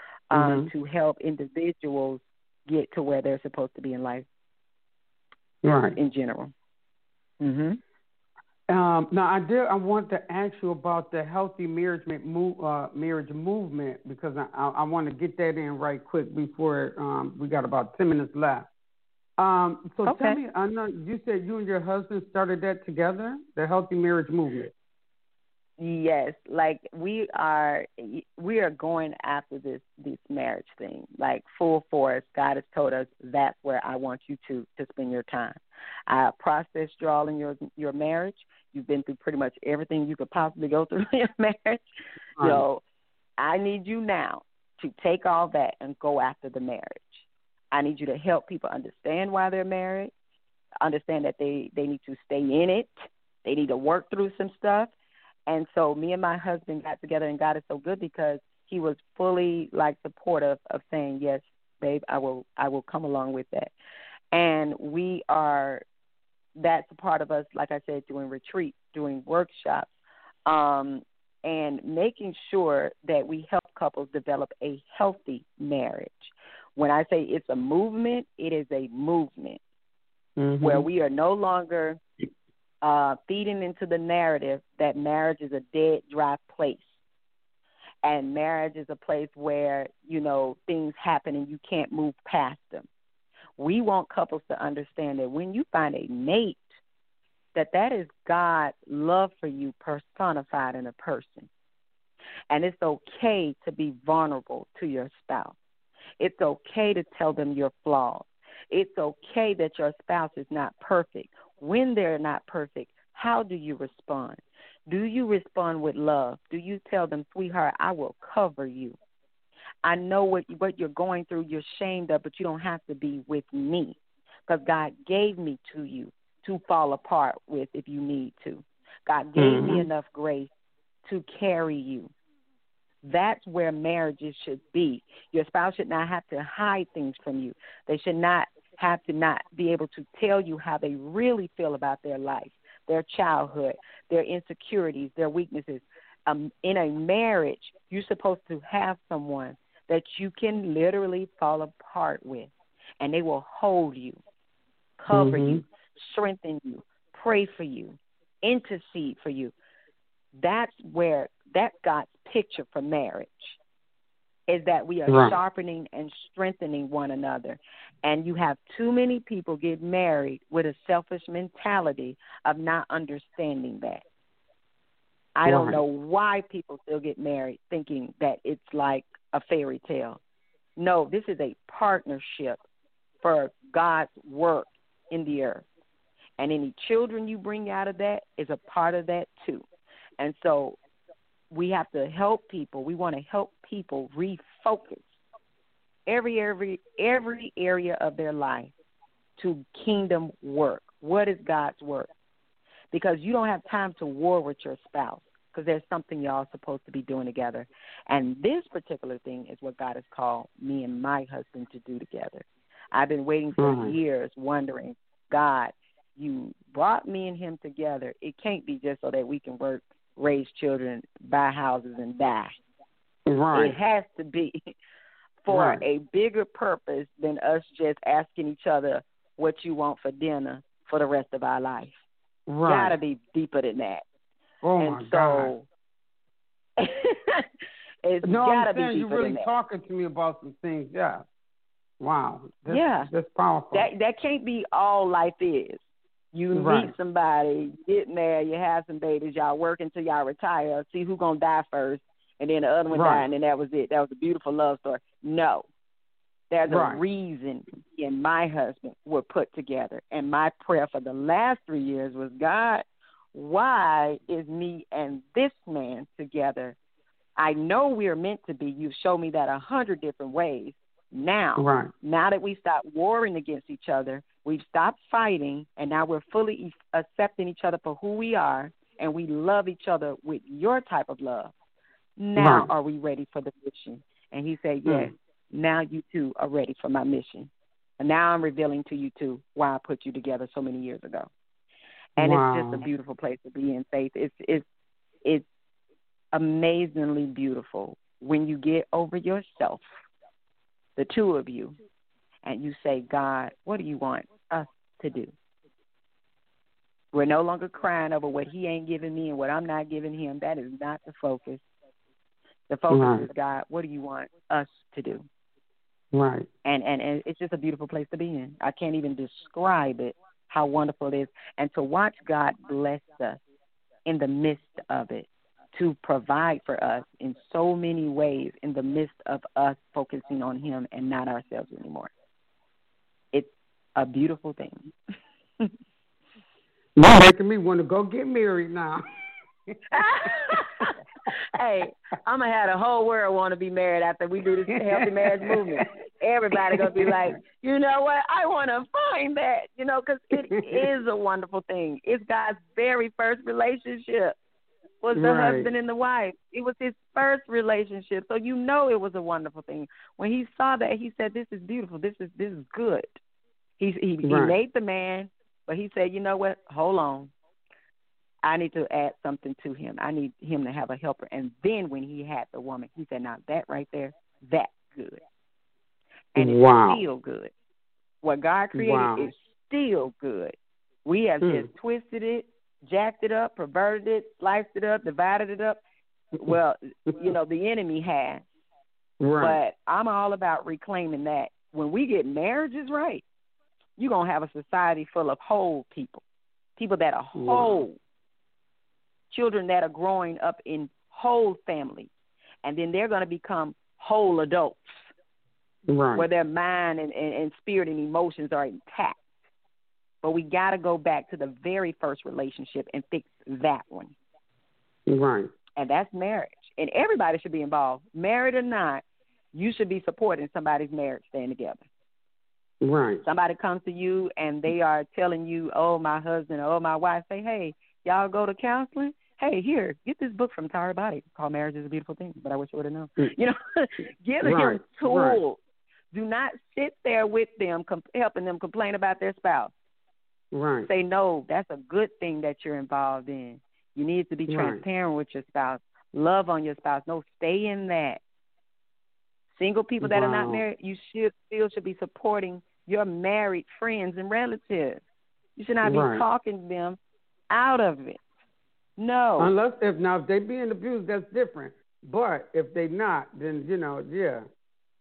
to help individuals get to where they're supposed to be in life in general. Now, I want to ask you about the healthy marriage movement, because I want to get that in right quick before we got about 10 minutes left. So tell me, I know you said you and your husband started that together, the healthy marriage movement. Yes, like we are going after this marriage thing, like full force. God has told us that's where I want you to spend your time. I processed you all in your marriage. You've been through pretty much everything you could possibly go through in your marriage. So I need you now to take all that and go after the marriage. I need you to help people understand why they're married, understand that they need to stay in it. They need to work through some stuff. And so me and my husband got together, and God is so good because he was fully supportive of saying, yes, babe, I will come along with that. And that's a part of us, like I said, doing retreats, doing workshops, and making sure that we help couples develop a healthy marriage. When I say it's a movement, it is a movement where we are no longer feeding into the narrative that marriage is a dead, dry place. And marriage is a place where, things happen and you can't move past them. We want couples to understand that when you find a mate, that is God's love for you personified in a person. And it's okay to be vulnerable to your spouse. It's okay to tell them your flaws. It's okay that your spouse is not perfect. When they're not perfect, how do you respond? Do you respond with love? Do you tell them, sweetheart, I will cover you? I know what you're going through, you're ashamed of, but you don't have to be with me, because God gave me to you to fall apart with if you need to. God gave me enough grace to carry you. That's where marriages should be. Your spouse should not have to hide things from you. They should not have to not be able to tell you how they really feel about their life, their childhood, their insecurities, their weaknesses. In a marriage, you're supposed to have someone that you can literally fall apart with, and they will hold you, cover you, strengthen you, pray for you, intercede for you. That's God's picture for marriage, is that we are sharpening and strengthening one another. And you have too many people get married with a selfish mentality of not understanding that. I don't know why people still get married thinking that it's like a fairy tale. No, this is a partnership for God's work in the earth. And any children you bring out of that is a part of that too. And so we have to help people. We want to help people refocus every area of their life to kingdom work. What is God's work? Because you don't have time to war with your spouse, because there's something y'all supposed to be doing together. And this particular thing is what God has called me and my husband to do together. I've been waiting for years, wondering, God, you brought me and him together. It can't be just so that we can work, raise children, buy houses, and die. Right. It has to be for a bigger purpose than us just asking each other what you want for dinner for the rest of our life. Right. Gotta be deeper than that. Oh, and my so, God. it's no, gotta I'm saying be you're deeper really than that. talking to me about some things. Yeah. Wow. That's powerful. That can't be all life is. You meet somebody, get married, you have some babies, y'all work until y'all retire, see who's going to die first, and then the other one died, and then that was it. That was a beautiful love story. No. There's a reason me and my husband were put together. And my prayer for the last 3 years was, God, why is me and this man together? I know we're meant to be. You've shown me that 100 different ways. Now that we stopped warring against each other, we've stopped fighting, and now we're fully accepting each other for who we are, and we love each other with your type of love. Now are we ready for the mission? And he said, yes, now you two are ready for my mission. And now I'm revealing to you two why I put you together so many years ago. And it's just a beautiful place to be in, Faith. It's amazingly beautiful when you get over yourself, the two of you, and you say, God, what do you want us to do? We're no longer crying over what he ain't giving me and what I'm not giving him. That is not the focus. The focus is, God, what do you want us to do? Right. And it's just a beautiful place to be in. I can't even describe it, how wonderful it is. And to watch God bless us in the midst of it, to provide for us in so many ways in the midst of us focusing on him and not ourselves anymore. It's a beautiful thing. You're making me want to go get married now. Hey, I'm going to have the whole world want to be married after we do this healthy marriage movement. Everybody going to be like, you know what, I want to find that, because it is a wonderful thing. It's God's very first relationship. Was the husband and the wife. It was his first relationship. So it was a wonderful thing. When he saw that, he said, this is beautiful. This is good. He made the man, but he said, you know what? Hold on. I need to add something to him. I need him to have a helper. And then when he had the woman, he said, now that right there, that's good. And it's still good. What God created is still good. We have just twisted it, jacked it up, perverted it, sliced it up, divided it up. Well, the enemy has. But I'm all about reclaiming that. When we get marriages right, you're going to have a society full of whole people that are whole, children that are growing up in whole families, and then they're going to become whole adults where their mind and spirit and emotions are intact. But we got to go back to the very first relationship and fix that one. Right. And that's marriage. And everybody should be involved. Married or not, you should be supporting somebody's marriage staying together. Right. Somebody comes to you and they are telling you, oh, my husband, or oh, my wife, say, hey, y'all go to counseling? Hey, here, get this book from Tara Body called Marriage is a Beautiful Thing, but I wish I would have known. Give them tools. Do not sit there with them, helping them complain about their spouse. Right. Say, no, that's a good thing that you're involved in. You need to be transparent with your spouse. Love on your spouse. No, stay in that. Single people that are not married, you should be supporting your married friends and relatives. You should not be talking them out of it. No. Unless if they being abused, that's different. But if they not, then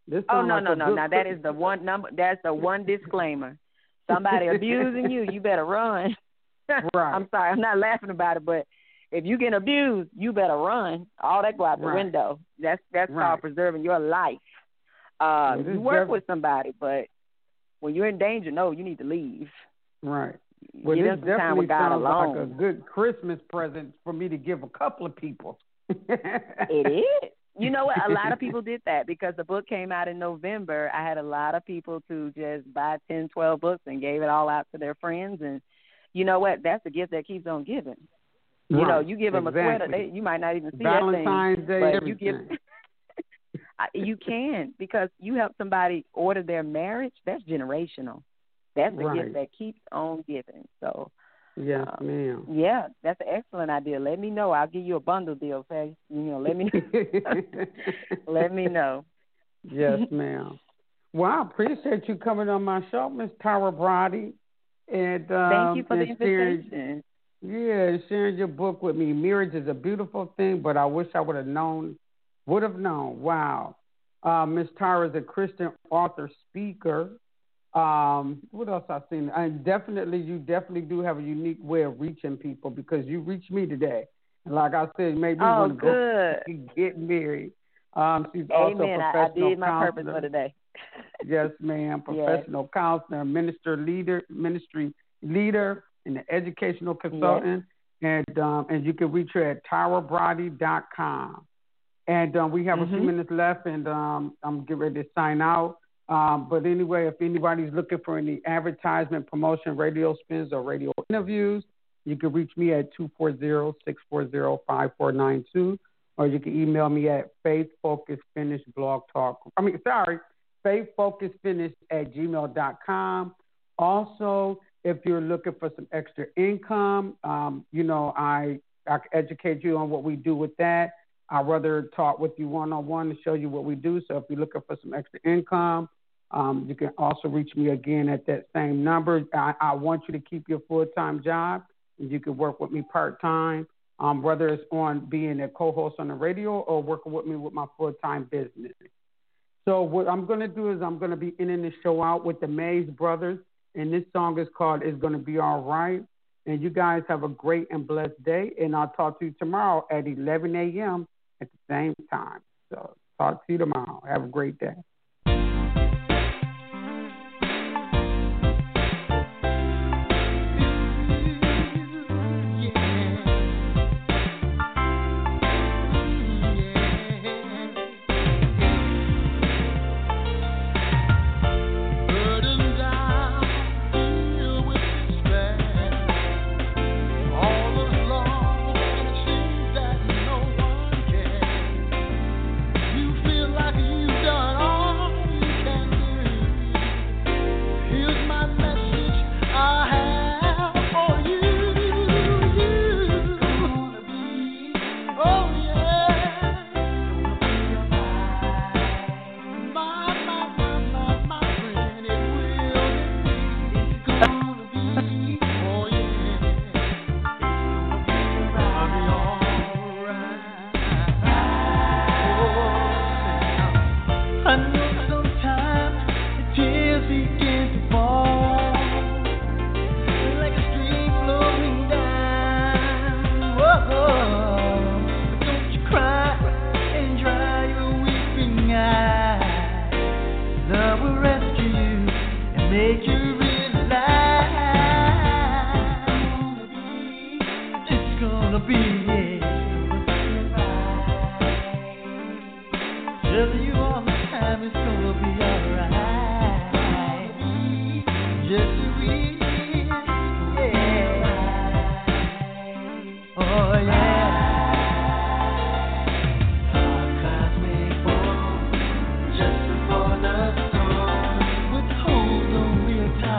This Oh, sounds no, like no, a no. good Now, that is the one number. That's the one disclaimer. Somebody abusing you, you better run. Right. I'm sorry, I'm not laughing about it, but if you get abused, you better run. All that go out the window. That's called preserving your life. You work with somebody, but when you're in danger, no, you need to leave. Right. Well, Get this in some time with definitely God sounds alone. like a good Christmas present for me to give a couple of people. It is. You know what? A lot of people did that because the book came out in November. I had a lot of people to just buy 10, 12 books and gave it all out to their friends. And you know what? That's the gift that keeps on giving. You know, you give them a sweater, you might not even see Valentine's that thing. Day, but everything. you give. You can, because you help somebody order their marriage. That's generational. That's the gift that keeps on giving. So, yes, ma'am. Yeah, that's an excellent idea. Let me know. I'll give you a bundle deal, okay? Let me know. Let me know. Yes, ma'am. Well, I appreciate you coming on my show, Miss Tara Brady. And thank you for the invitation. Sharing your book with me. Marriage is a beautiful thing, but I wish I would have known. Wow. Miss Tara is a Christian author, speaker. What else I've seen? And you definitely do have a unique way of reaching people, because you reached me today. And like I said, maybe you want to go get married. She's also a professional I did my counselor. purpose for today. Yes, ma'am. Professional counselor, ministry leader, and an educational consultant. Yes. And you can reach her at TaraBrady.com. And we have a few minutes left, and I'm getting ready to sign out. But anyway, if anybody's looking for any advertisement, promotion, radio spins, or radio interviews, you can reach me at 240-640-5492, or you can email me at faithfocusfinish@gmail.com. Also, if you're looking for some extra income, I can educate you on what we do with that. I'd rather talk with you one-on-one to show you what we do. So if you're looking for some extra income, you can also reach me again at that same number. I want you to keep your full-time job, and you can work with me part-time, whether it's on being a co-host on the radio or working with me with my full-time business. So what I'm going to do is I'm going to be ending the show out with the Mays Brothers, and this song is called It's Gonna Be All Right. And you guys have a great and blessed day, and I'll talk to you tomorrow at 11 a.m. at the same time. So talk to you tomorrow. Have a great day.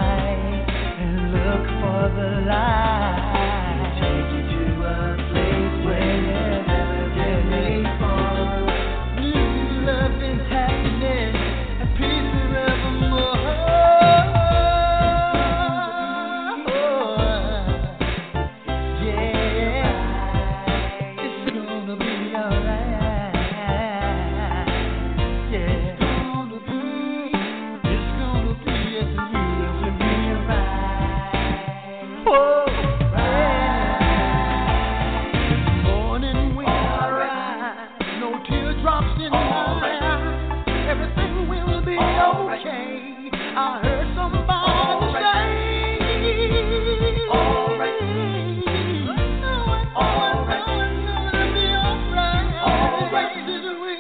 For the light, take you to a place places we